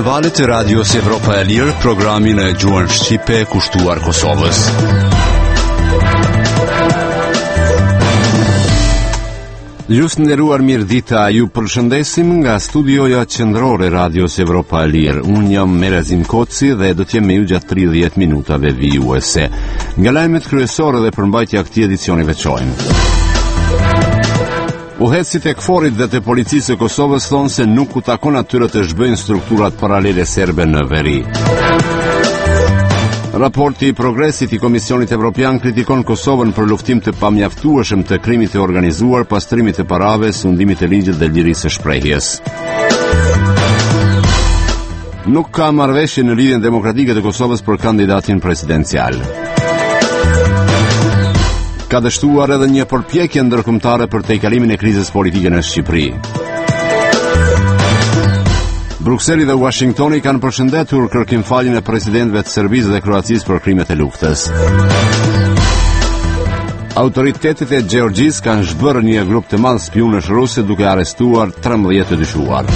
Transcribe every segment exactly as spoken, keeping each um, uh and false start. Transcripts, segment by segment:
Valët e Radios Evropa e Lirë, programin e gjuhën shqipe kushtuar Kosovës. Ju të nderuar, mirë dita, ju përshëndesim nga studioja qendrore Radios Evropa e Lirë. Unë jam Merezim Koci dhe do të jem me ju gjatë tridhjetë minutave vijuese. Nga lajmet kryesore dhe përmbajtja e këtij edicioni veçojmë. Udhëheqësit e KFOR-it dhe të policisë së Kosovës thonë se nuk u takon atyre të zhbëjnë strukturat paralele serbe në veri. Raporti i progresit i Komisionit Evropian kritikon Kosovën për luftim të pamjaftueshëm të krimit të organizuar, pastrimit të parave, sundimit të ligjit dhe lirisë së shprehjes. Nuk ka marrëveshje në lidhjen demokratike të Kosovës për kandidatin presidencial. Ka dështuar edhe një përpjekje ndërkombëtare për tejkalimin e krizës politike në Shqipëri. Brukseli dhe Washingtoni kanë përshëndetur kërkimfaljen e presidentëve të Serbisë dhe Kroacisë për krimet e luftës. Autoritetet e Gjeorgjisë kanë zhbërë një grup të madh spionësh rusë duke arrestuar trembëdhjetë të dyshuar.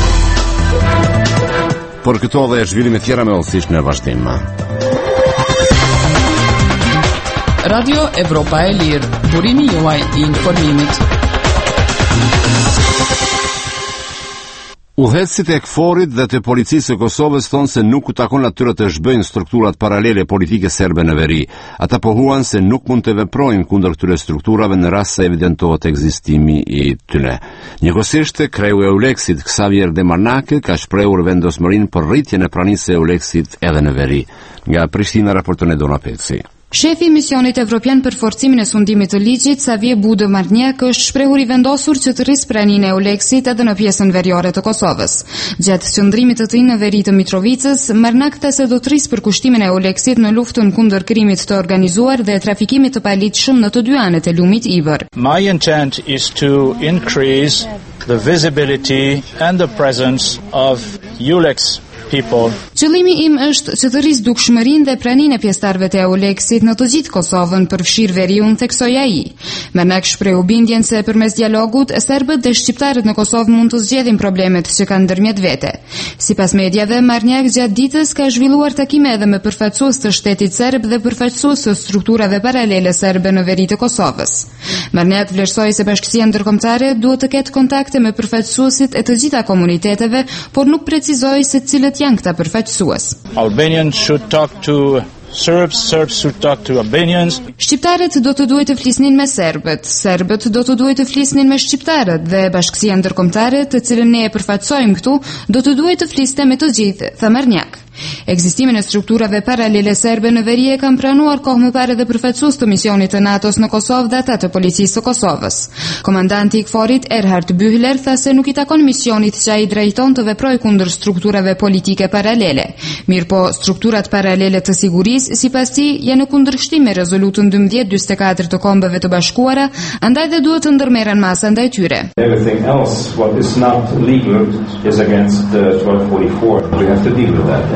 Për këto dhe zhvillime tjera me hollësisht në vazhdim. Radio Evropa e Lirë, burimi juaj i informimit. Udhëheqësit e KFOR-it dhe të policisë së Kosovës thonë se nuk u takon atyre të zhbëjnë strukturat paralele politike serbe në veri. Ata pohuan se nuk mund të veprojnë kundër këtyre strukturave në rast se evidentohet ekzistimi i tyre. Njëkohësisht, kreu e EULEX-it Xavier Demarnake ka shprehur vendosmërinë për rritjen e pranisë së EULEX-it edhe në veri. Nga Prishtina raporton Dona Peci. Shefi i misionit evropian për forcimin e sundimit të ligjit, Xavier Budemarniak, është shprehur i vendosur që të rrisë praninë e EULEX-it edhe në pjesën veriore të Kosovës. Gjatë qëndrimit të tij në veri të Mitrovicës, Marnak tha se do të rrisë përkushtimin e EULEX-it në luftën kundër krimit të organizuar dhe trafikimit të paligjshëm në të dy anët e lumit Iber. My intent is to increase the visibility and the presence of EULEX people. Qëllimi im është që të rrisë dukshmërinë dhe praninë e pjesëtarëve të EULEX-it në të gjithë Kosovën, përfshirë veriun, theksoi ai. Marnak shprehu bindjen se përmes dialogut serbët dhe shqiptarët në Kosovë mund të zgjedhin problemet që kanë ndërmjet vete. Sipas mediave, Marnak gjatë ditës ka zhvilluar takime edhe me përfaqësues të shtetit serb dhe përfaqësues të strukturave paralele serbe në veri të Kosovës. Marnak vlerësoi se bashkësia ndërkombëtare duhet të ketë kontakte me përfaqësuesit e të gjitha komuniteteve, por nuk precizoi se cilët janë këta përfaqësues. Albanians should talk to Serbs, Serbs should talk to Albanians. Shqiptarët do të duhet të flisnin me serbët, serbët do të duhet të flisnin me shqiptarët dhe bashkësia ndërkombëtare, të cilën ne e përfaqësojmë këtu, do të duhet të fliste me të gjithë, tha Marnak. Ekzistimin e strukturave paralele serbe në veri e kanë pranuar kohë më parë dhe përfaqësues të misionit të NATO-s në Kosovë dhe ata të policisë së Kosovës. Komandanti i KFOR-it Erhard Bühler tha se nuk i takon misionit që ai drejton të veprojë kundër strukturave politike paralele. Mirëpo strukturat paralele të sigurisë, sipas tij, janë në kundërshtim me rezolutën dymbëdhjetë dymbëdhjetë e katër të Kombeve të Bashkuara, andaj dhe duhet të ndërmerren masa ndaj tyre. Everything else what is not legal is against the twelve forty-four. We have to deal with that.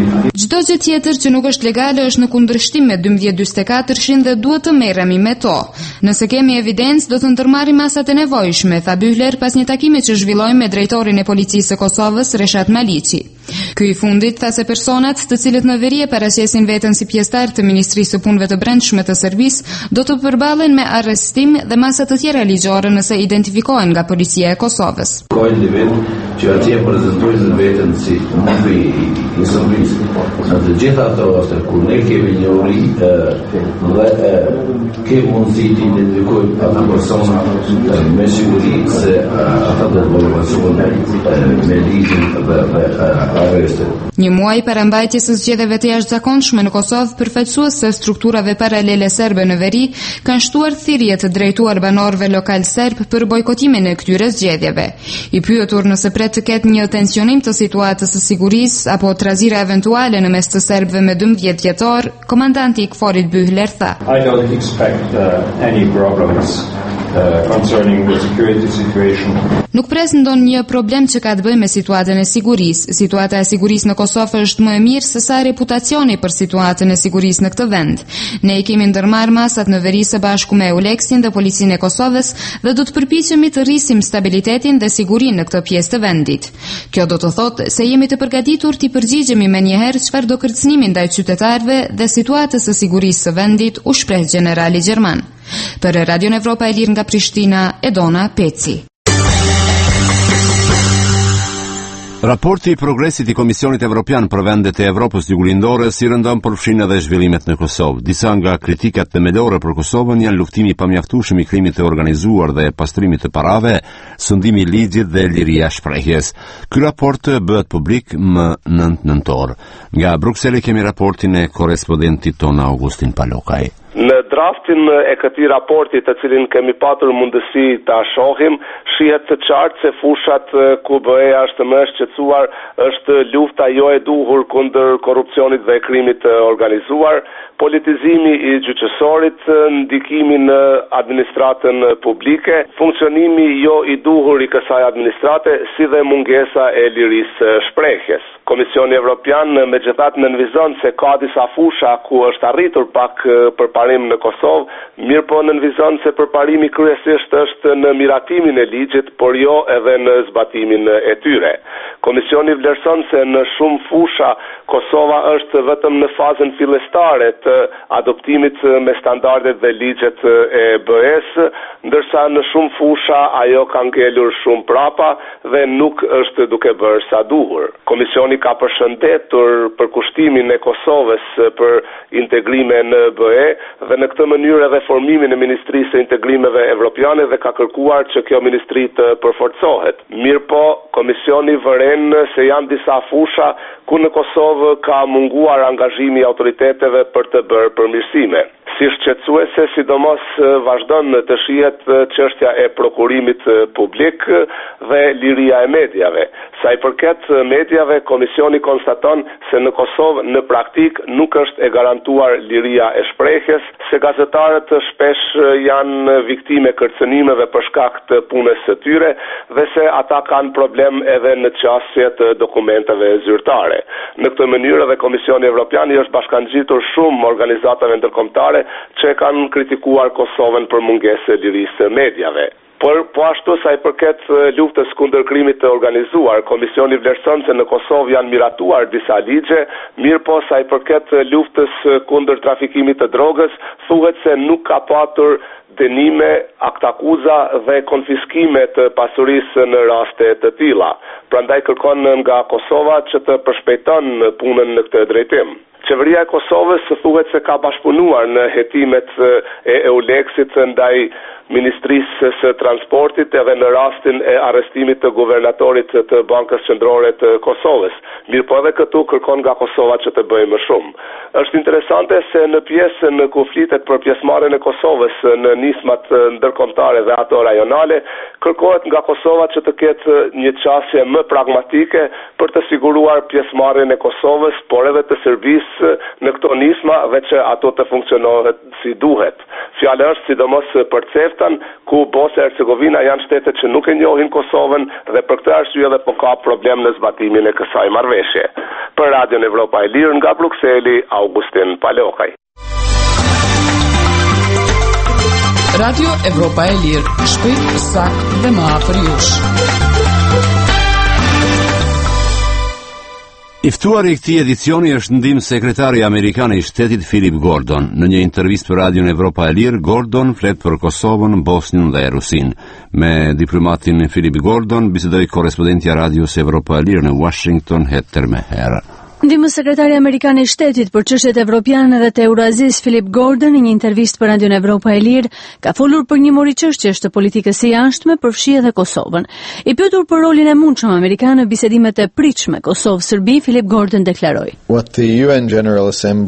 Çdo gjë tjetër që nuk është legale është në kundërshtim me dymbëdhjetë dymbëdhjetë e katër dhe duhet të merremi me to. Nëse kemi evidencë, do të ndërmarrim masat e nevojshme, tha Bühler pas një takimi që zhvilloi me drejtorin e policisë së Kosovës, Reshat Maliqi. Ky i fundit tha se personat të cilët në veri e paraqesin veten si pjesëtar të Ministrisë së Punëve të Brendshme të Serbisë do të përballen me arrestim dhe masa të tjera ligjore nëse identifikohen nga policia e Kosovës. Që atje prezentojnë veten si mëfi i Serbisë. Në të gjitha ato raste kur ne kemi një uri dhe kemi mundësi të identifikojmë ata persona me siguri se ata do të bëhen me ligjin dhe arrestin. Një muaj para mbajtjes së zgjedhjeve të jashtëzakonshme në Kosovë, përfaqësues së strukturave paralele serbe në veri kanë shtuar thirrje të drejtuar banorëve lokal serb për bojkotimin e këtyre zgjedhjeve. I pyetur nëse pret të ketë një tensionim të situatës së sigurisë apo trazira eventuale në mes të serbëve me dymbëdhjetë vjetor, komandanti i KFOR-it Bühler tha: I don't expect uh, any problems uh, concerning the security situation. Nuk pres ndonjë problem që ka të bëjë me situatën e sigurisë. Situata e sigurisë në Kosovë është më e mirë se sa reputacioni për situatën e sigurisë në këtë vend. Ne i kemi ndërmarrë masat në veri së bashku me Euleksin dhe policinë e Kosovës dhe do të përpiqemi të rrisim stabilitetin dhe sigurinë në këtë pjesë të vendit. Kjo do të thotë se jemi të përgatitur të përgjigjemi menjëherë çfarë do kërcënimi ndaj qytetarëve dhe situatës së sigurisë së vendit, u shpreh generali gjerman. Për Radio Evropa e Lirë nga Prishtina, Edona Peci. Raporti i progresit i Komisionit Evropian për vendet e Evropës Jugulindore si rëndon përfshin edhe zhvillimet në Kosovë. Disa nga kritikat themelore për Kosovën janë luftimi i pamjaftueshëm i krimit të organizuar dhe pastrimit të parave, sundimi i ligjit dhe liria e shprehjes. Ky raport bëhet publik më nëntë nëntor. Nga Brukseli kemi raportin e korrespondentit ton Augustin Palokaj. Në draftin e këtij raporti, të cilin kemi patur mundësi ta shohim, shihet të qartë se fushat ku B E-ja është më e shqetësuar është lufta jo e duhur kundër korrupsionit dhe krimit të organizuar, politizimi i gjyqësorit, ndikimi në administratën publike, funksionimi jo i duhur i kësaj administrate, si dhe mungesa e lirisë shprehjes. Komisioni Evropian megjithatë nënvizon se ka disa fusha ku është arritur pak përparim në Kosovë, mirë po nënvizon se përparimi kryesisht është në miratimin e ligjit, por jo edhe në zbatimin e tyre. Komisioni vlerëson se në shumë fusha Kosova është vetëm në fazën fillestare të adoptimit me standardet dhe ligjet e B E-s, ndërsa në shumë fusha ajo ka ngelur shumë prapa dhe nuk është duke bërë sa duhur. Komisioni ka përshëndetur përkushtimin e Kosovës për integrime në B E dhe në këtë mënyrë edhe formimin e Ministrisë së Integrimeve Evropiane dhe ka kërkuar që kjo ministri të përforcohet. Mirë po, Komisioni vëren se janë disa fusha ku në Kosovë ka munguar angazhimi i autoriteteve për të bërë përmirësime. Si shqetësuese, sidomos vazhdon të shihet çështja e prokurimit publik dhe liria e mediave. Sa i përket mediave, komisioni konstaton se në Kosovë në praktik nuk është e garantuar liria e shprehjes, se gazetarët shpesh janë viktime kërcënimeve për shkak të punës së tyre dhe se ata kanë problem edhe në çastje të dokumenteve zyrtare. Në këtë mënyrë edhe Komisioni Evropian i është bashkangjitur shumë organizatave ndërkombëtare që kanë kritikuar Kosovën për mungesë e lirisë së mediave. Por po ashtu sa i përket luftës kundër krimit të organizuar, Komisioni vlerëson se në Kosovë janë miratuar disa ligje, mirë po sa i përket luftës kundër trafikimit të drogës, thuhet se nuk ka patur dënime, aktakuza dhe konfiskime të pasurisë në raste të tilla. Prandaj kërkon nga Kosova që të përshpejton punën në këtë drejtim. Qeveria e Kosovës thuhet se ka bashkëpunuar në hetimet e Euleksit ndaj Ministrisë së Transportit edhe në rastin e arrestimit të guvernatorit të Bankës Qendrore të Kosovës. Mirë po edhe këtu kërkon nga Kosova që të bëjë më shumë. Është interesante se në pjesën ku flitet për pjesëmarrjen e Kosovës në nismat ndërkombëtare dhe ato rajonale, kërkohet nga Kosova që të ketë një qasje më pragmatike për të siguruar pjesëmarrjen e Kosovës, por edhe të Serbisë në këto nisma dhe që ato të funksionohet si duhet. Fjala është sidomos për Ceftan, ku Bosnia e Hercegovina janë shtete që nuk e njohin Kosovën dhe për këtë arsye edhe po ka problem në zbatimin e kësaj marrëveshje. Për Radion Evropa e Lirë nga Brukseli, Augustin Palokaj. Radio Evropa e Lirë, shpejt, saktë dhe më afër jush. I ftuari i këtij edicioni është ndim sekretari amerikan i shtetit Philip Gordon. Në një intervistë për Radion Evropa e Lirë, Gordon flet për Kosovën, Bosnjën dhe Rusinë. Me diplomatin Philip Gordon bisedoi korrespondentja Radios Evropa e Lirë në Washington, Heather Meher. Ndihmë sekretari amerikan i shtetit për çështjet evropiane dhe të Eurazis Philip Gordon në një intervistë për Radion Evropa e Lirë ka folur për një mori çështjesh të politikës së jashtme, përfshi edhe Kosovën. I pyetur për rolin e mundshëm amerikan në bisedimet e pritshme Kosovë-Serbi, Philip Gordon deklaroi: What the U N General Assembly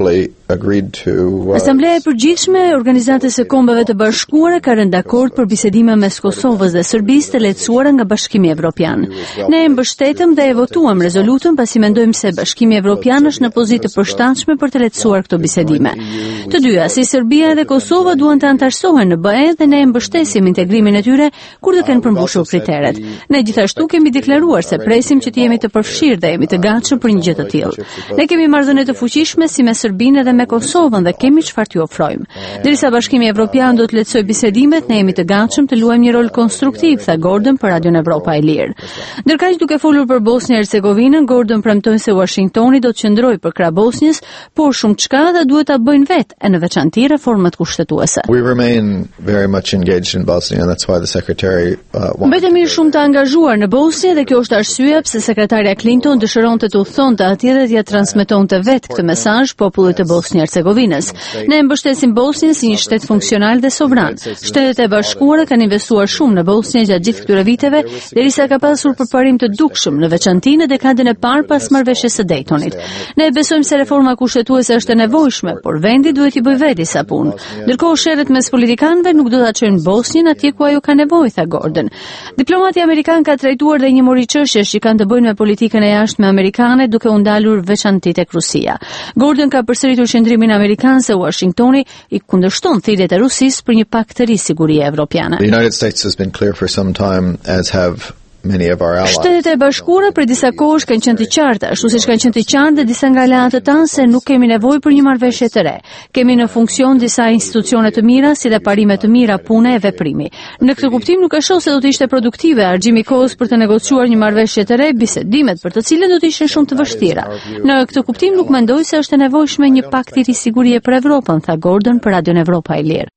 agreed to uh, Asambleja e Përgjithshme e Organizatës së Kombeve të Bashkuara ka rënë dakord për bisedime mes Kosovës dhe Serbisë të lehtësuara nga Bashkimi Evropian. Ne e mbështetëm dhe e votuam rezolutën pasi mendojmë se Bashkimi Evropian është në pozitë të përshtatshme për të lehtësuar këto bisedime. Të dyja, si Serbia dhe Kosova duan të antarësohen në B E dhe ne e mbështesim integrimin e tyre kur të kenë përmbushur kriteret. Ne gjithashtu kemi deklaruar se presim që të jemi të përfshirë dhe jemi të gatshëm për një gjë të tillë. Ne kemi marrëdhënie të fuqishme si me Serbinë dhe me Kosovën dhe kemi çfarë t'ju ofrojmë. Derisa Bashkimi Evropian do të lehtësojë bisedimet, ne jemi të gatshëm të luajmë një rol konstruktiv, tha Gordon për Radion Evropa e Lirë. Ndërkaq duke folur për Bosnjë e Hercegovinën, Gordon premtoi se Washingtoni do të qëndrojë për krah Bosnjës, por shumë çka ata duhet ta bëjnë vetë, e në veçantë reformat kushtetuese. We remain very much engaged in Bosnia, and that's why the secretary uh, Mbetemi shumë të angazhuar në Bosnjë dhe kjo është arsyeja pse sekretarja Clinton dëshironte të udhëtonte atje dhe t'ia transmetonte vetë këtë mesazh popullit të Bosnjë-Hercegovinës. Ne mbështesim Bosnjën si një shtet funksional dhe sovran. Shtetet e Bashkuara kanë investuar shumë në Bosnjë gjatë gjithë këtyre viteve, derisa ka pasur përparim të dukshëm në veçantë në dekadën e parë pas marrëveshjes së Daytonit. Ne besojmë se reforma kushtetuese është e nevojshme, por vendi duhet i bëjë vetë disa punë. Ndërkohë sherrët mes politikanëve nuk do ta çojnë Bosnjën atje ku ajo ka nevojë, tha Gordon. Diplomati amerikan ka trajtuar dhe një mori çështjesh që kanë të bëjnë me politikën e jashtme amerikane, duke u ndalur veçantë tek Rusia. Gordon ka përsëritur qendrimin amerikan se Washingtoni i kundërshton thirrjet e Rusisë për një pakt të ri sigurie evropiane. The United States has been clear for some time, as have many of our allies. Shtetet e Bashkuara për disa kohësh kanë qenë të qarta, ashtu siç kanë qenë të qartë dhe disa nga aleatët tanë se nuk kemi nevojë për një marrëveshje të re. Kemi në funksion disa institucione të mira, si dhe parime të mira pune e veprimi. Në këtë kuptim nuk e shoh se do të ishte produktive argjimi i kohës për të negociuar një marrëveshje të re, bisedimet për të cilën do të ishin shumë të vështira. Në këtë kuptim nuk mendoj se është e nevojshme një pakt i ri sigurie për Evropën, tha Gordon për Radion Evropa e Lirë.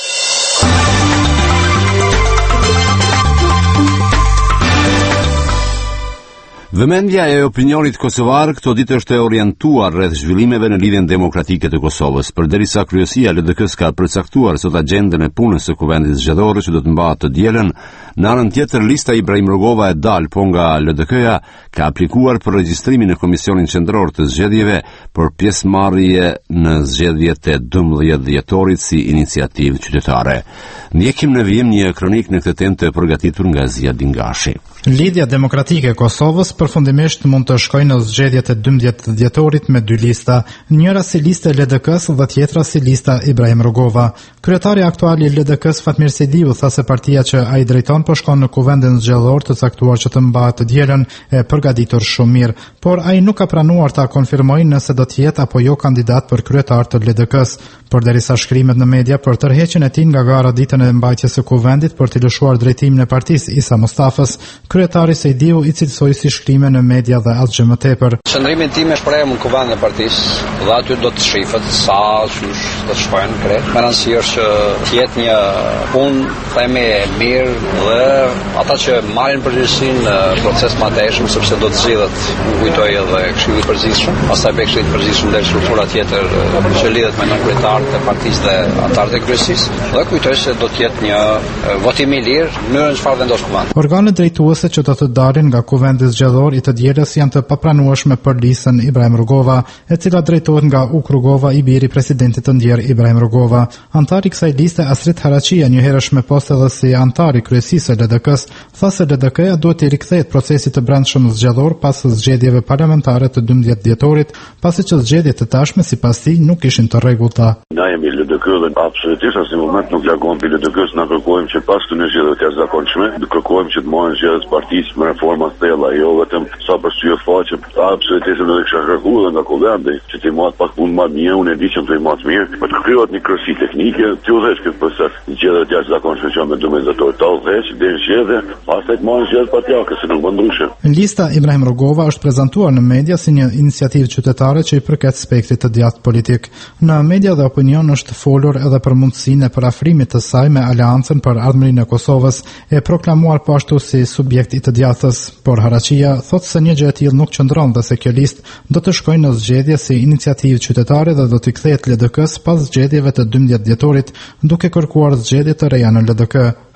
Vëmendja e opinionit kosovar këto ditë është e orientuar rreth zhvillimeve në lidhjen demokratike të Kosovës, përderisa kryesia L D K-s ka përcaktuar sot agjendën e punës së kuvendit zgjedhor që do të mbahet të dielën. Në anën tjetër, lista Ibrahim Rogova e dal, po nga L D K-ja ka aplikuar për regjistrimin në Komisionin Qendror të Zgjedhjeve për pjesëmarrje në zgjedhjet e dymbëdhjetë dhjetorit si iniciativë qytetare. Ndjekim në vijim një kronik në këtë temë të përgatitur nga Zia Dingashi. Lidhja demokratike e Kosovës përfundimisht mund të shkojë në zgjedhjet e dymbëdhjetë dhjetorit me dy lista, njëra si listë L D K-s dhe tjetra si lista Ibrahim Rogova. Kryetari aktual i L D K-s Fatmir Sidiu tha se partia që ai drejton po shkon në kuvendin zgjedhor të caktuar që të mbahet të dielën e përgatitur shumë mirë, por ai nuk ka pranuar ta konfirmojë nëse do të jetë apo jo kandidat për kryetar të L D K-s, por derisa shkrimet në media për tërheqjen e tij nga gara ditën e mbajtjes së kuvendit për të lëshuar drejtimin e partisë Isa Mustafës, kryetari Sejdiu i cilësoi si shkrime në media dhe asgjë më tepër. Qëndrimin tim e shprehëm në kuvendin e partisë dhe aty do të shifet sa qysh do të shkojnë krejt. Me rëndësi është që të jetë një punë themi e mirë dhe ata që marrin përgjegjësinë në proces më të eshëm sepse do të zgjidhet, u kujtoj edhe Këshilli i Përgjithshëm, pastaj be Këshilli i Përgjithshëm dhe struktura tjetër që lidhet me nënkryetarët e partisë dhe anëtarët e kryesisë, dhe kujtoj se do të jetë një votim i lirë në mënyrën çfarë vendos kuvendi. Organet drejtuese që do të dalin nga kuvendi zgjedhor i të dielës janë të papranueshme për listën Ibrahim Rogova, e cila drejtohet nga Uk Rogova, i biri presidentit të ndjer Ibrahim Rogova. Antari i kësaj liste Asrit Haraçia, një herësh me post edhe si antar i kryesisë së L D K-s, tha se L D K-ja duhet të rikthehet procesit të brendshëm zgjedhor pas zgjedhjeve parlamentare të dymbëdhjetë dhjetorit, pasi që zgjedhjet e tashme sipas tij nuk ishin të rregullta. Na jemi L D K dhe absolutisht as në moment nuk largohem pi L D K-s, na kërkojmë që pas këtyre zgjedhjeve të jashtëzakonshme, ne kërkojmë që të marrin zgjedhjet e partisë me reforma të thella, jo vetëm sa për sy faqe. Absolutisht do të kisha kërkuar nga kuvendi që të marrë pak punë më mirë, unë e di që të marrë mirë, por të krijohet një kryesi teknike, të udhëhesh këtë proces. Zgjedhjet e jashtëzakonshme që me domethënë të udhëhesh deri në zgjedhje, pastaj të marrin zgjedhjet patjake, se nuk bën ndryshe. Lista Ibrahim Rogova është prezantuar në media si një iniciativë qytetare që i përket spektrit të djathtë politik. Në media dhe opinion është folur edhe për mundësinë e parafrimit të saj me Aleancën për Ardhmërinë e Kosovës, e proklamuar po ashtu si subjekt i të djathtës, por Haraçia thotë se një gjë e tillë nuk qëndron dhe se kjo listë do të shkojë në zgjedhje si iniciativë qytetare dhe do të kthehet L D K-s pas zgjedhjeve të dymbëdhjetë dhjetorit, duke kërkuar zgjedhje të reja në L D K.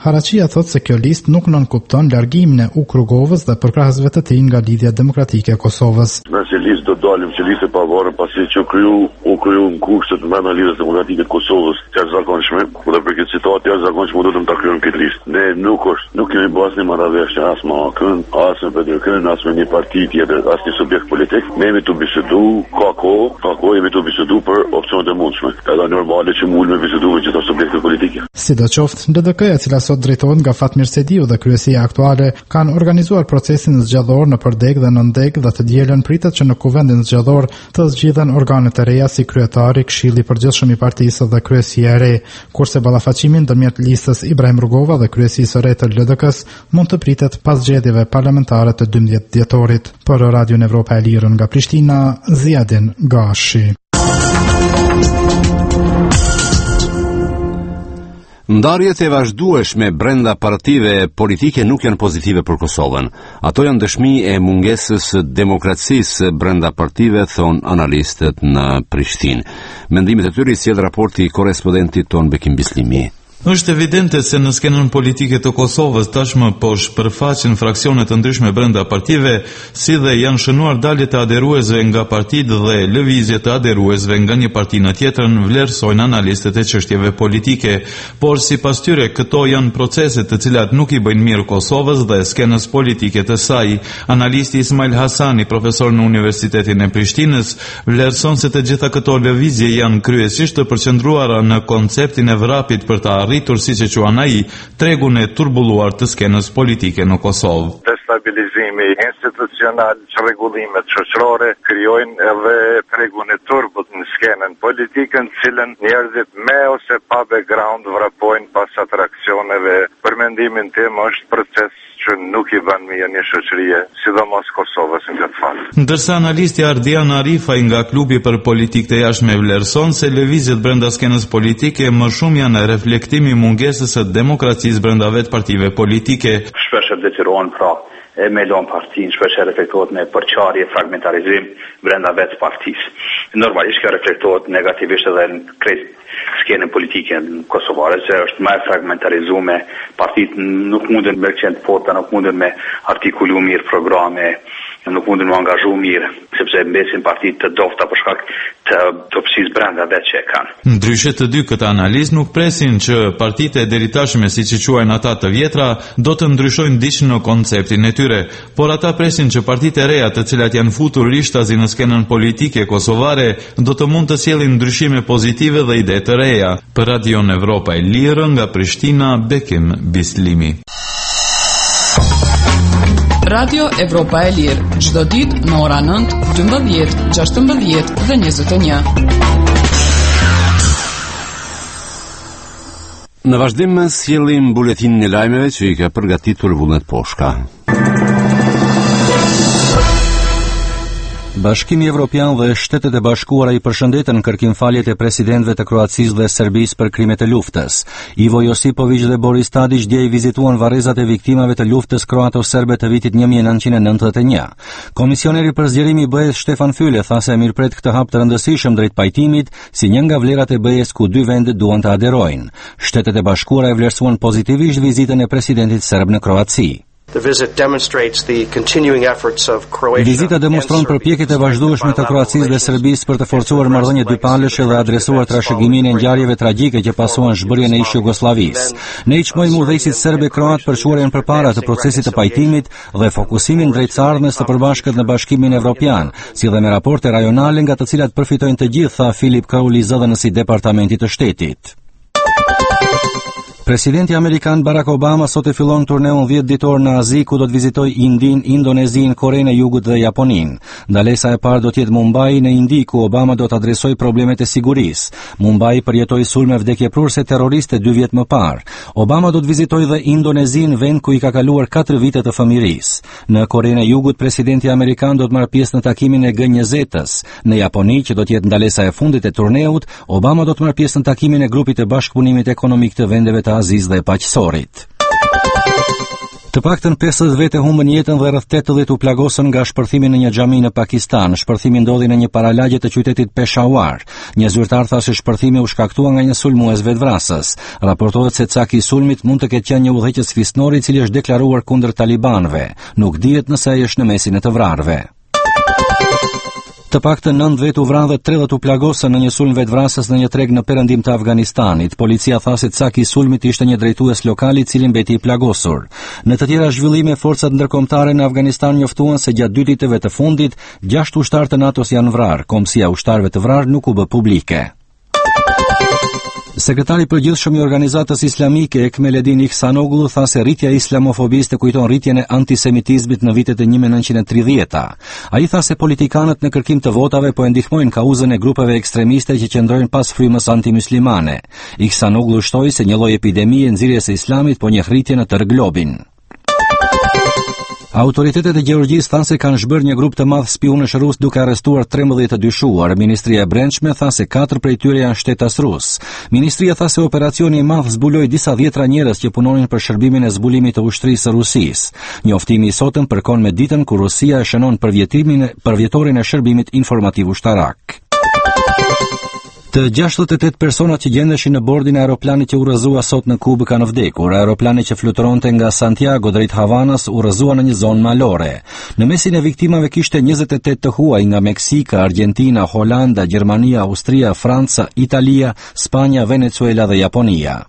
Haraqia thot se kjo listë nuk nënkupton largimin e Uk Rrugovës dhe përkrahësve të tij nga Lidhja Demokratike e Kosovës. Nëse listë do dalim që listë e pavarur pasi që kriju u kriju në kushtet me Lidhjes Demokratike të Kosovës të jashtëzakonshme, dhe për këtë situatë jashtëzakonshme do të ta krijojmë këtë listë. Ne nuk është, nuk kemi bërë asnjë marrëveshje as me A K-n, as me P D K-n, as me një parti tjetër, as një subjekt politik. Ne jemi të bisedu, ka kohë, ka kohë jemi të bisedu për opsionet e mundshme. Edhe normale që mund me bisedu me gjitha subjekte politike. Sidoqoftë, L D K-ja, e cila sot drejtohet nga Fatmir Sediu dhe kryesia aktuale, kanë organizuar procesin zgjedhor në Përdeg dhe në Ndeg dhe të dielën pritet që në kuvendin zgjedhor të zgjidhen organet e reja si kryetari, Këshilli i Përgjithshëm i partisë dhe kryesia e re, kurse ballafaqimi ndërmjet listës Ibrahim Rugova dhe kryesisë së re të L D K-s mund të pritet pas zgjedhjeve parlamentare të dymbëdhjetë dhjetorit. Për Radio Evropa e Lirë nga Prishtina, Ziadin Gashi. Ndarjet e vazhdueshme brenda partive politike nuk janë pozitive për Kosovën. Ato janë dëshmi e mungesës demokracisë brenda partive, thon analistët në Prishtinë. Mendimet e tyre i sjell raporti i korrespondentit ton Bekim Bislimi. Është evidente se në skenën politike të Kosovës tashmë po shpërfaqen fraksione të ndryshme brenda partive, si dhe janë shënuar daljet e aderuesve nga partitë dhe lëvizje të aderuesve nga një parti në tjetrën, vlerësojnë analistët e çështjeve politike, por sipas tyre këto janë procese të cilat nuk i bëjnë mirë Kosovës dhe skenës politike të saj. Analisti Ismail Hasani, profesor në Universitetin e Prishtinës, vlerëson se të gjitha këto lëvizje janë kryesisht të përqendruara në konceptin e vrapit për të rritur, si që quan ai, tregun e turbulluar të skenës politike në Kosovë. Destabilizimi institucional, çrregullimet shoqërore krijojnë edhe tregun e turbut në skenën politikën, cilën njerëzit me ose pa background vrapojnë pas atraksioneve. Për mendimin tim është proces që nuk i bën mirë një shoqërie, sidomos Kosovës në këtë fazë. Ndërsa analisti Ardian Arifaj nga klubi për politikë të jashtme vlerëson se lëvizjet brenda skenës politike më shumë janë reflektimi i mungesës së demokracisë brenda vetë partive politike. Shpesh detyrohen pra e me lon partinë, shpesh reflektohet me përçarje, fragmentarizim brenda vetë partisë. Normalisht kjo reflektohet negativisht edhe në krejt skenën politike në Kosovare, se është më e fragmentarizuar, partitë nuk munden me qenë forta, nuk munden me artikulu mirë programe, nuk munden me angazhu mirë, sepse mbesin partitë të dofta për shkak të dobësisë brenda vetë që e kanë. Ndryshe të dy këtë analizë nuk presin që partitë e deritashme, siç i quajnë ata të vjetra, do të ndryshojnë diç në konceptin e tyre, por ata presin që partitë e reja, të cilat janë futur rishtazi në skenën politike kosovare, do të mund të sjellin ndryshime pozitive dhe ide të reja. Për Radio Evropa e Lirë nga Prishtina, Bekim Bislimi. Radio Evropa e Lirë, çdo ditë në ora nëntë, dymbëdhjetë, gjashtëmbëdhjetë dhe njëzet e një. Në vazhdim sjellim buletinin e lajmeve që i ka përgatitur Vullnet Poshka. Bashkimi Evropian dhe Shtetet e Bashkuara i përshëndetën kërkimfaljet e presidentëve të Kroacisë dhe Serbisë për krimet e luftës. Ivo Josipović dhe Boris Tadić dje i vizituan varrezat e viktimave të luftës kroato-serbe të vitit një mijë e nëntëqind e nëntëdhjetë e një. Komisioneri për zgjerimi i B E-s Stefan Füle tha se mirëpret këtë hap të rëndësishëm drejt pajtimit si një nga vlerat e B E-s ku dy vendet duan të aderojnë. Shtetet e Bashkuara e vlerësuan pozitivisht vizitën e presidentit serb në Kroaci. Vizita demonstron përpjekjet e vazhdueshme të Kroacisë dhe Serbisë për të forcuar marrëdhënie dypalësh dhe adresuar trashëgiminë e ngjarjeve tragjike që pasuan zhbërjen e ish Jugosllavisë. Ne i çmojmë udhëheqësit serb e kroat për çuarjen përpara të procesit të pajtimit dhe fokusimin drejt së ardhmes së përbashkët në Bashkimin Evropian, si dhe me raporte rajonale nga të cilat përfitojnë të gjithë, tha Filip Kauli, zëdhënës i Departamentit të Shtetit. Presidenti amerikan Barack Obama sot e fillon turneun dhjetë ditor në Azi, ku do të vizitojë Indin, Indonezin, Korenë e Jugut dhe Japonin. Ndalesa e parë do të jetë Mumbai në Indi, ku Obama do të adresojë problemet e sigurisë. Mumbai përjetoi sulme vdekjeprurse terroriste dy vjet më parë. Obama do të vizitojë dhe Indonezin, vend ku i ka kaluar katër vite të fëmirisë. Në Korenë e Jugut, presidenti amerikan do të marrë pjesë në takimin e G njëzet-s. Në Japoni, që do të jetë ndalesa e fundit e turneut, Obama do të marrë pjesë në takimin e grupit të bashkëpunimit ekonomik të vendeve të Azis dhe Paqësorit. Të paktën pesëdhjetë vete humbën jetën dhe rreth tetëdhjetë u plagosën nga shpërthimi në një xhami në Pakistan. Shpërthimi ndodhi në një paralagje të qytetit Peshawar. Një zyrtar tha se shpërthimi u shkaktua nga një sulmues vetvrasës. Raportohet se caki i sulmit mund të ketë qenë një udhëheqës fisnor i cili është deklaruar kundër talibanëve. Nuk dihet nëse ai është në mesin e të vrarëve. Të paktën nëntë vetë u vranë dhe tridhjetë u plagosën në një sulm vetvrasës në një treg në perëndim të Afganistanit. Policia tha se caki i sulmit ishte një drejtues lokal i cili mbeti i plagosur. Në të tjera zhvillime, forcat ndërkombëtare në Afganistan njoftuan se gjatë dy ditëve të fundit, gjashtë ushtarë të NATO-s janë vrarë. Komësia e ushtarëve të vrarë nuk u bë publike. Sekretari i përgjithshëm i organizatës islamike Ekmeledin Ihsanoglu tha se rritja e islamofobisë kujton rritjen e antisemitizmit në vitet e një mijë e nëntëqind e tridhjetë. Ai tha se politikanët në kërkim të votave po e ndihmojnë kauzën e grupeve ekstremiste që qëndrojnë pas frymës antimuslimane. Ihsanoglu shtoi se një lloj epidemie nxirjes së islamit po njeh rritje në tërë globin. Autoritetet e Gjeorgjisë thanë se kanë zhbërë një grup të madh spionësh rus duke arrestuar trembëdhjetë të dyshuar. Ministria e Brendshme tha se katër prej tyre janë shtetas rus. Ministria tha se operacioni i madh zbuloi disa dhjetra njerëz që punonin për shërbimin e zbulimit të ushtrisë së Rusisë. Njoftimi i sotëm përkon me ditën kur Rusia e shënon përvjetimin përvjetorin e shërbimit informativ ushtarak. Të gjashtëdhjetë e tetë personat që gjendeshin në bordin e aeroplanit që urrëzua sot në Kubë kanë vdekur. Aeroplani që fluturonte nga Santiago drejt Havanas urrëzua në një zonë malore. Në mesin e viktimave kishte njëzet e tetë të huaj nga Meksika, Argentina, Holanda, Gjermania, Austria, Franca, Italia, Spanja, Venezuela dhe Japonia.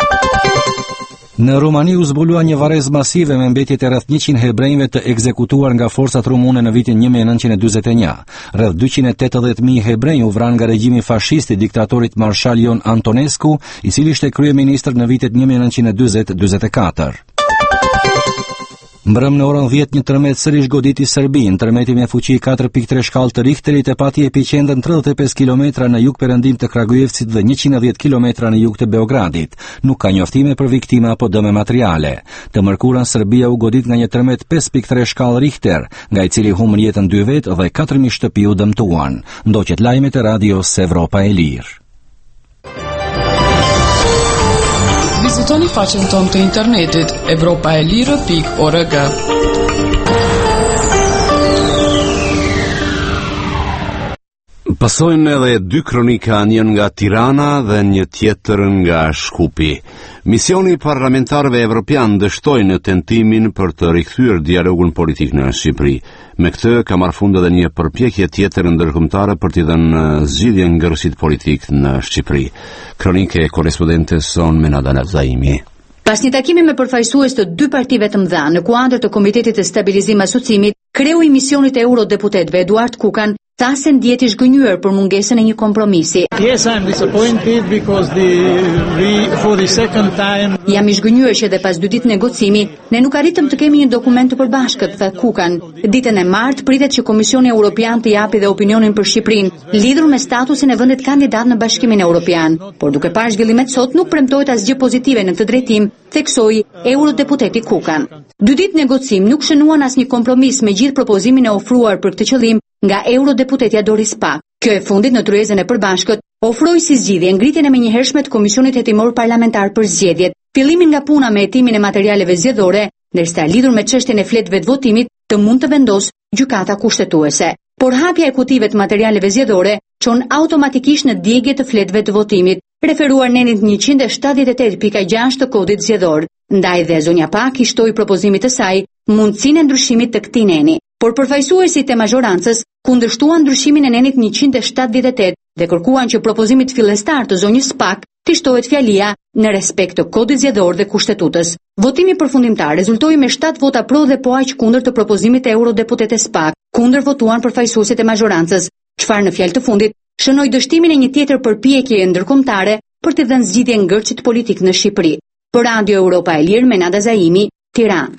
Në Rumani u zbulua një varrezë masive me mbetjet e rreth njëqind hebrejve të ekzekutuar nga forcat rumune në vitin një mijë e nëntëqind e dyzet e një. Rreth dyqind e tetëdhjetë mijë hebrej u vranë nga regjimi fashist i diktatorit Marshal Ion Antonescu, i cili ishte kryeministër në vitet një mijë e nëntëqind e dyzet deri në dyzet e katër. Mbrëm në orën dhjetë një tërmet sërish goditi Serbinë. Tërmeti me fuqi katër pikë tre shkallë të Richterit e pati epicendrën tridhjetë e pesë kilometra në jug perëndim të Kragujevcit dhe njëqind e dhjetë kilometra në jug të Beogradit. Nuk ka njoftime për viktima apo dëme materiale. Të mërkurën Serbia u godit nga një tërmet pesë pikë tre shkallë Richter, nga i cili humbën jetën dy vetë dhe katër mijë shtëpi u dëmtuan. Ndoqet lajmet e radios Evropa e Lirë. Vizitoni faqen tonë të internetit evropaelire pikë org. Pasojnë edhe dy kronika, një nga Tirana dhe një tjetër nga Shkupi. Misioni parlamentarëve evropian dështoi në tentimin për të rikthyer dialogun politik në Shqipëri. Me këtë ka marrë fund edhe një përpjekje tjetër ndërkombëtare për t'i dhënë zgjidhje ngërësit politik në Shqipëri. Kronike e korrespondentes son Menada Zaimi. Pas një takimi me përfaqësues të dy partive të mëdha në kuadër të Komitetit të Stabilizim Asociimit, kreu i misionit e eurodeputetëve Eduard Kukan tha se ndihet i zgënjur për mungesën e një kompromisi. Yes, I'm disappointed because the we for the second time. Jam i zgënjur që edhe pas dy ditë negocimi ne nuk arritëm të kemi një dokument të përbashkët, tha Kukan. Ditën e martë pritet që Komisioni Evropian të japi dhe opinionin për Shqipërinë, lidhur me statusin e vendit kandidat në Bashkimin Evropian. Por duke parë zhvillimet sot nuk premtohet asgjë pozitive në këtë drejtim, theksoi eurodeputeti Kukan. Dy ditë negocim nuk shënuan asnjë kompromis me gjithë propozimin e ofruar për këtë qëllim nga eurodeputeta Doris Pack. Kjo e fundit në tryezën e përbashkët ofroi si zgjidhje ngritjen e menjëhershme të Komisionit Hetimor Parlamentar për Zgjedhjet, fillimin nga puna me hetimin e materialeve zgjedhore, ndërsa lidhur me çështjen e fletëve të votimit të mund të vendosë gjykata kushtetuese. Por hapja e kutive të materialeve zgjedhore çon automatikisht në djegje të fletëve të votimit, referuar nenit njëqind e shtatëdhjetë e tetë pikë gjashtë të kodit zgjedhor. Ndaj dhe zonja Pak i shtoi propozimit të saj mundësinë e ndryshimit të këtij neni. Por përfaqësuesit e mazhorancës kundërshtuan ndryshimin e nenit njëqind e shtatëdhjetë e tetë dhe kërkuan që propozimit fillestar të zonjës Pak të shtohet fjalia në respekt të kodit zgjedhor dhe kushtetutës. Votimi përfundimtar rezultoi me shtatë vota pro dhe po aq kundër të propozimit të eurodeputetes Pak. Kundër votuan përfaqësuesit e mazhorancës, çfarë në fjalë të fundit shënoi dështimin e një tjetër përpjekjeje ndërkombëtare për të dhënë zgjidhje ngërçit politik në Shqipëri. Për Radio Europa e Lirë, Menada Zaimi, Tiranë.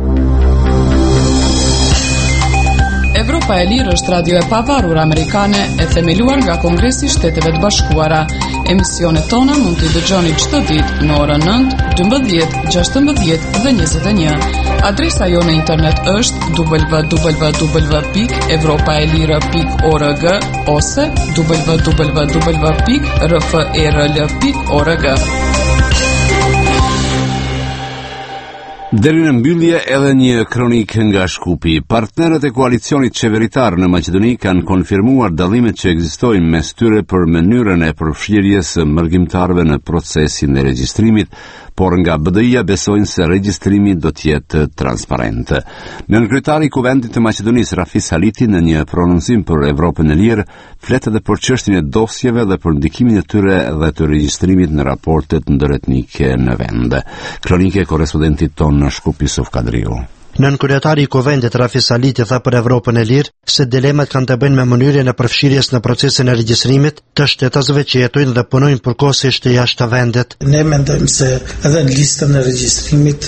Europa e Lirë është radio e pavarur amerikane e themeluar nga Kongresi i Shteteve të Bashkuara. Emisionet tona mund t'i dëgjoni çdo ditë në orën nëntë, dymbëdhjetë, gjashtëmbëdhjetë dhe njëzet e një. Adresa jo në internet është w w w pikë evropaelire pikë org ose w w w pikë r f e r l pikë org. Deri në mbyllje edhe një kronik nga Shkupi. Partnerët e koalicionit qeveritar në Maqedoni kanë konfirmuar dallimet që ekzistojnë mes tyre për mënyrën e përfshirjes së mërgjimtarëve në procesin e regjistrimit, por nga B D I-ja besojnë se regjistrimi do të jetë transparent. Nënkryetari i Kuvendit të Maqedonisë Rafis Haliti në një prononcim për Evropën e Lirë flet edhe për çështjen e dosjeve dhe për ndikimin e tyre dhe të regjistrimit në raportet ndëretnike në vend. Kronike korrespondentit ton në Shkupi Yusuf Kadriu. Nënkryetari i Kuvendit Rafis Haliti tha për Evropën e Lirë se dilemat kanë të bëjnë me mënyrën e përfshirjes në procesin e regjistrimit të shtetasëve që jetojnë dhe punojnë përkohësisht jashtë vendit. Ne mendojmë se edhe në listën e regjistrimit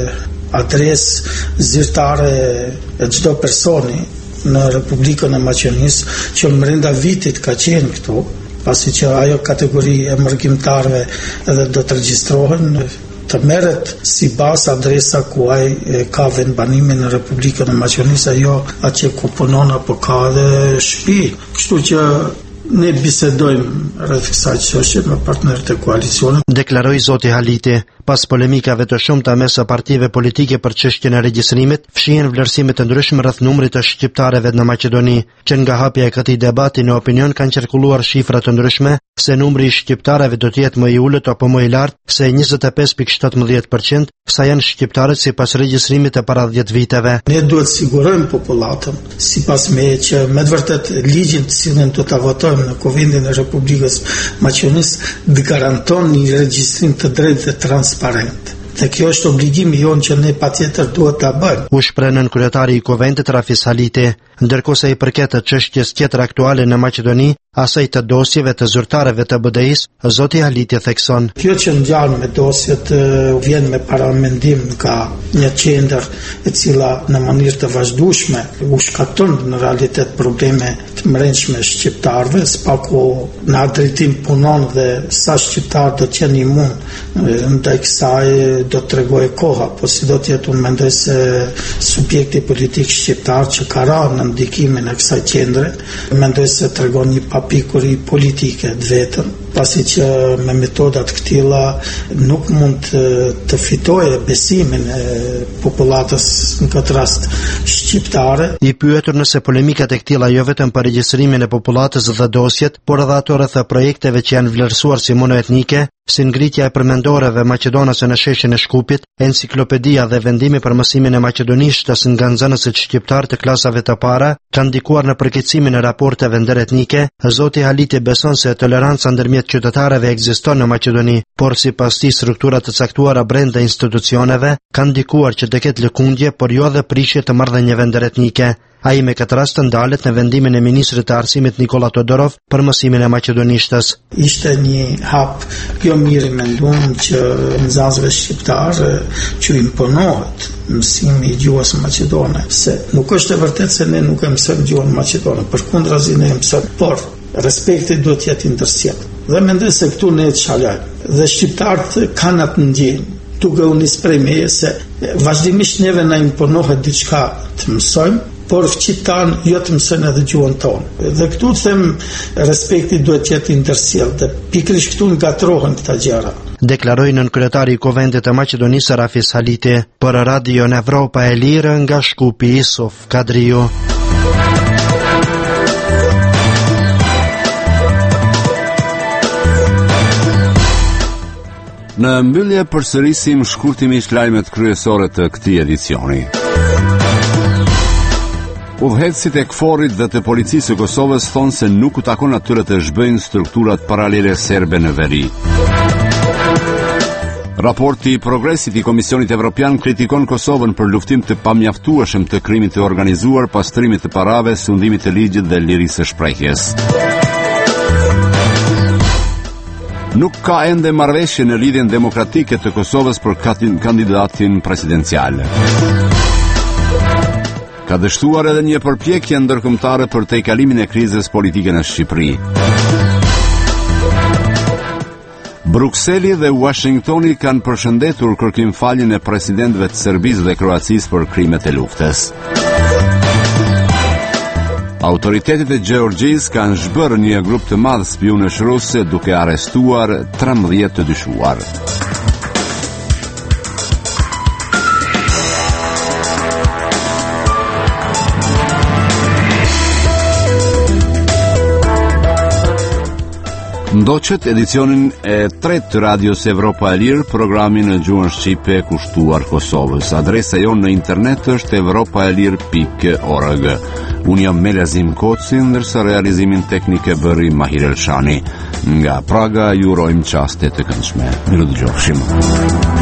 adresë zyrtare e çdo personi në Republikën e Maqedonisë që brenda vitit ka qenë këtu, pasi që ajo kategori e mërgjimtarëve edhe do të regjistrohen, të merret si bas adresa ku ai ka vendbanimin në Republikën e Maqedonisë, jo atje ku punon apo ka edhe shtëpi. Kështu që ne bisedojmë rreth kësaj çështje me partnerët e koalicionit, deklaroi zoti Haliti. Pas polemikave të shumta mes partive politike për çështjen e regjistrimit, fshihen vlerësime të ndryshme rreth numrit të shqiptarëve në Maqedoni, që nga hapja e këtij debati në opinion kanë qarkulluar shifra të ndryshme se numri i shqiptarëve do të jetë më i ulët apo më i lartë se njëzet e pesë pikë shtatëmbëdhjetë përqind, sa janë shqiptarët sipas regjistrimit të para dhjetë viteve. Ne duhet sigurojmë popullatën sipas me që me të vërtet ligjin të cilin do ta votojmë në Kuvendin e Republikës Maqedonisë garanton një regjistrim të drejtë dhe transparent. Dhe kjo është obligimi jonë që ne patjetër duhet ta bëjmë. U shpreh nënkryetari i Kuvendit Rafis Haliti, ndërkohë se i përket të çështjes tjetër aktuale në Maqedoni, asaj të dosjeve të zyrtarëve të B D I-s, zoti Haliti thekson. Kjo që ngjan me dosjet vjen me paramendim nga një qendër e cila në mënyrë të vazhdueshme u shkaton në realitet probleme të mrenshme shqiptarëve, spaku në atë drejtim punon dhe sa shqiptar do të jenë imun ndaj kësaj do të tregojë koha, po si do të jetë, unë mendoj se subjekti politik shqiptar që ka rënë në ndikimin e kësaj qendre, mendoj se tregon një papikuri politike të vetëm, pasi që me metodat këtilla nuk mund të, të fitoje besimin e popullatës në këtë rast shqiptare. I pyetur nëse polemikat e këtilla jo vetëm për regjistrimin e popullatës dhe dosjet, por edhe ato rreth projekteve që janë vlerësuar si monoetnike, si ngritja e përmendoreve maqedonase në sheshin e Shkupit, enciklopedia dhe vendimi për mësimin e maqedonishtës nga nxënësit shqiptar të klasave të para, kanë ndikuar në përkeqësimin e raporteve ndëretnike. Zoti Haliti beson se toleranca ndërmjet qytetarëve ekziston në Maqedoni, por sipas tij strukturat të caktuara brenda institucioneve kanë ndikuar që të ketë lëkundje, por jo dhe prishje të marrëdhënieve ndëretnike. Ai me këtë rast ndalet në vendimin e ministrit të arsimit Nikola Todorov për mësimin e maqedonishtës. Ishte një hap jo mirë menduar që nxënësve shqiptar që imponohet mësimi i gjuhës maqedone, se nuk është e vërtetë se ne nuk e mësojmë gjuhën maqedone, përkundrazi ne e mësojmë, por respekti duhet të jetë ndërsjell. Dhe mendoj se këtu ne të shalojmë. Dhe shqiptarët kanë atë ndjenjë, duke u nisë prej meje se vazhdimisht neve na imponohet diçka të mësojmë, por shqiptarën jo të mësojnë edhe gjuhën tonë. Dhe këtu të them respekti duhet të jetë ndërsjell dhe pikërisht këtu ngatrohen këta gjëra. Deklaroi nënkryetari i Kuvendit të Maqedonisë Rafis Haliti për Radio Evropa e Lirë nga Shkupi Yusuf Kadriu. Në mbyllje përsërisim shkurtimisht lajmet kryesore të këtij edicioni. Udhëheqësit e Kforit dhe të policisë së Kosovës thonë se nuk u takon atyre të zhbëjnë strukturat paralele serbe në veri. Raporti i progresit i Komisionit Evropian kritikon Kosovën për luftim të pamjaftueshëm të krimit të organizuar, pastrimit të parave, sundimit të ligjit dhe lirisë së shprehjes. Nuk ka ende marrëveshje në lidhjen demokratike të Kosovës për kandidatin presidencial. Ka dështuar edhe një përpjekje ndërkombëtare për tejkalimin e krizës politike në Shqipëri. Brukseli dhe Washingtoni kanë përshëndetur kërkimfaljen e presidentëve të Serbisë dhe Kroacisë për krimet e luftës. Autoritetet e Gjeorgjisë kanë zhbërë një grup të madh spionësh rusë duke arrestuar trembëdhjetë të dyshuar. Ndoqët edicionin e tretë të Radios Evropa e Lirë, programin në gjuhën shqipe kushtuar Kosovës. Adresa jonë në internet është evropaelir pikë org. Unë jam Melazim Koci, ndërsa realizimin teknik e bëri Mahir Elshani. Nga Praga ju urojmë qaste të këndshme. Miru dëgjofshim.